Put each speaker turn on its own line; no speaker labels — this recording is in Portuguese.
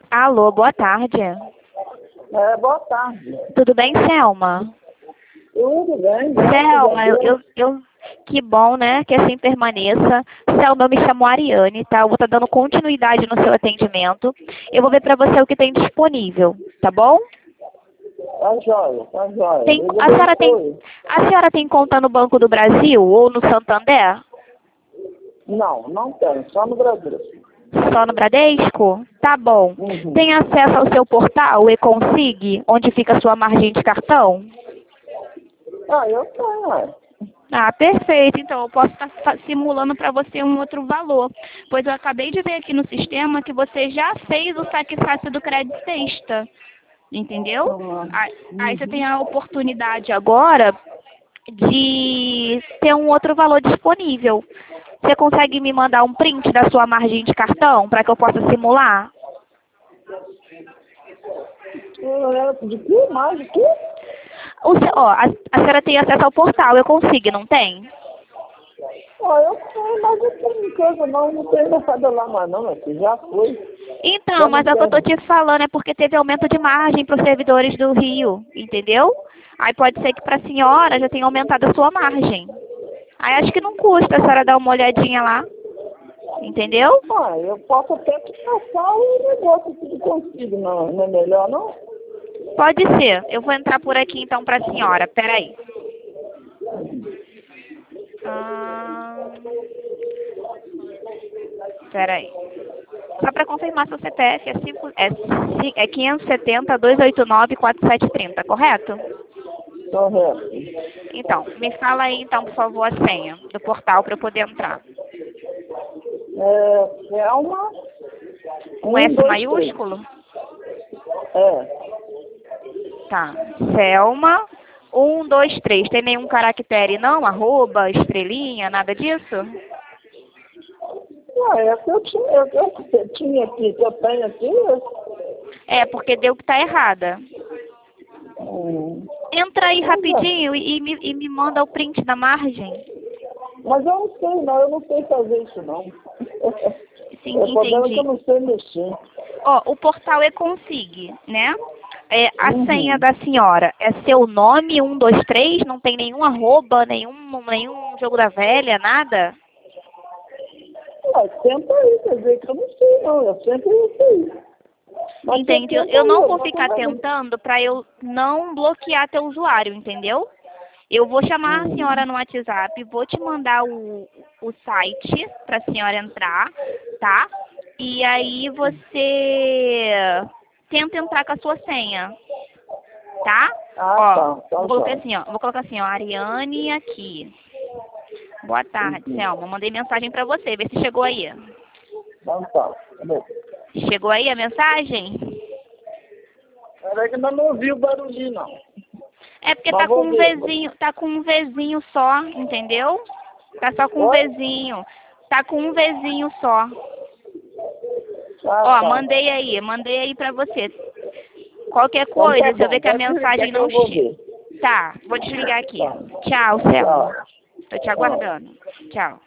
Alô, boa tarde.
Boa tarde.
Tudo bem, Selma?
Tudo bem,
Selma, que bom, né, que assim permaneça. Selma, eu me chamo Ariane, tá? Eu vou estar dando continuidade no seu atendimento. Eu vou ver para você o que tem disponível, tá bom?
Tá jóia, tá jóia.
Tem,
Deus
a
abençoe.
senhora tem conta no Banco do Brasil ou no Santander?
Não, não tem, só no Brasil.
Só no Bradesco? Tá bom.
Uhum.
Tem acesso ao seu portal, o eConsig, onde fica a sua margem de cartão?
Eu tenho,
Ah, perfeito. Então, eu posso estar simulando para você um outro valor. Pois eu acabei de ver aqui no sistema que você já fez o saque fácil do crédito sexta. Entendeu? Aí você tem a oportunidade agora de ter um outro valor disponível. Você consegue me mandar um print da sua margem de cartão para que eu possa simular?
De que mais? De que?
A senhora tem acesso ao portal, eu consigo, não tem?
Eu tenho, mas eu tenho coisa não tem nada lá mais não, filho. Já foi.
Então, mas é o que eu tô te falando, é porque teve aumento de margem para os servidores do Rio, entendeu? Aí pode ser que para a senhora já tenha aumentado a sua margem. Aí acho que não custa a senhora dar uma olhadinha lá, entendeu?
Eu posso até te passar o negócio que consigo, não é melhor não?
Pode ser. Eu vou entrar por aqui então para a senhora. Peraí. Peraí. Só para confirmar seu CPF é 570-289-4730, correto?
Correto.
Então, me fala aí então, por favor, a senha do portal para eu poder entrar.
Selma.
Com S maiúsculo? Tá. Selma, 123. Tem nenhum caractere não? Arroba, estrelinha, nada disso?
Eu tinha aqui, que eu tenho aqui.
É, porque deu que tá errada. Entra aí rapidinho e me manda o print da margem.
Mas eu não sei fazer isso não.
Sim,
O problema é que
entendi.
eu não sei mexer.
O portal eConsig, né? A senha da senhora é seu nome, 123, não tem nenhum arroba, nenhum jogo da velha, nada?
Tenta aí, quer dizer que eu não sei não, eu sempre sei. Mas
Entendi. Eu não vou ficar tentando para eu não bloquear teu usuário, entendeu? Eu vou chamar a senhora no WhatsApp, vou te mandar o site para a senhora entrar, tá? E aí você tenta entrar com a sua senha, tá?
Tá.
Vou colocar assim, ó, Ariane aqui. Boa tarde, Selma. Mandei mensagem para você, vê se chegou aí.
Tá.
Chegou aí a mensagem?
Peraí que ainda não ouvi o barulhinho, não.
É porque tá com um Vzinho só, entendeu? Tá só com um Vzinho. Tá com um Vzinho só. Mandei aí pra você. Qualquer coisa, se eu ver que a mensagem não chega. Tá, vou desligar aqui. Tchau, Selma. Tô te aguardando. Tchau.